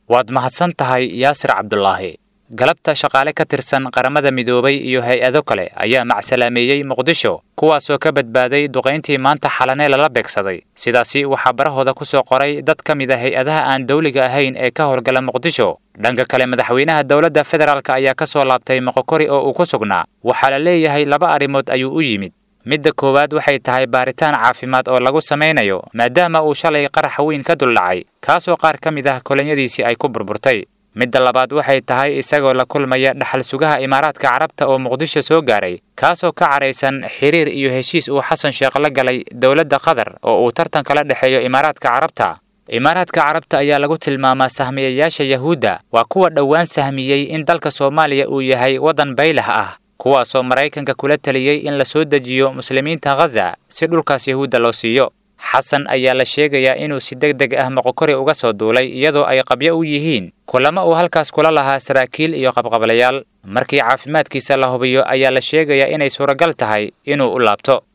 waad mahadsan tahay Yaasir Cabdullaahi. galabta shaqaale ka tirsan qaramada midoobay iyo hay'ado kale ayaa macsalaameeyay Muqdisho kuwaasoo ka badbaaday duqeyntii maanta xalane lala beegsaday. sidaasi waxaa barahooda ku soo qoray dad ka mid ah hay'adaha aan dawliga ahayn ee ka howlgala Muqdisho. dhanka kale madaxweynaha dawladda federaalka ayaa ka soo laabtay Moqokori oo uu ku sugnaa. waxaa la leeyahay 2 arrimood ayuu u yimid. midda koowaad waxay tahay baaritaan caafimaad oo lagu sameynayo maadaama uu shalay qarax weyn ka duldhacay kaasoo qaar ka mid ah kolonyadiisii ay ku burburtay. midda labaad waxay tahay isagoo la kulmaya dhaxal sugaha Imaaraadka Carabta oo Muqdisho soo gaaray kaasoo ka careysan xiriir iyo heshiis uu Xasan Sheekh la galay dawladda Qatar oo uu tartan kala dhaxeeyo Imaaraadka Carabta. Imaaraadka Carabta ayaa lagu tilmaamaa sahmiyayaasha Yahuuda waa kuwa dhawaan sahmiyay in dalka Soomaaliya uu yahay wadan baylah ah kuwaasoo Mareykanka kula taliyay in la soo dejiyo muslimiinta Gaza si dhulkaas Yahuuda loo siiyo. Xasan ayaa la sheegayaa inuu si degdeg ah Moqokori uga soo duulay iyadoo ay qabyo u yihiin kulama uu halkaas kula lahaa saraakiil iyo qabqablayaal. markii caafimaadkiisa la hubiyo ayaa la sheegayaa inay suuragal tahay inuu u laabto.